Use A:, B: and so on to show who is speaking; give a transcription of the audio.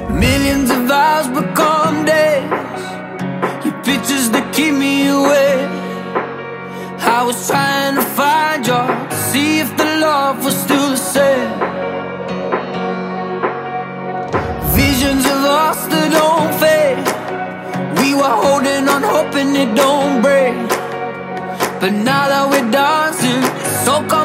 A: Millions of hours become days. Your pictures that keep me awake. I was trying to find you, to see if the love was still the same. Visions of us that don't fade. We were holding on, hoping it don't break. But now that we're dancing, so cold.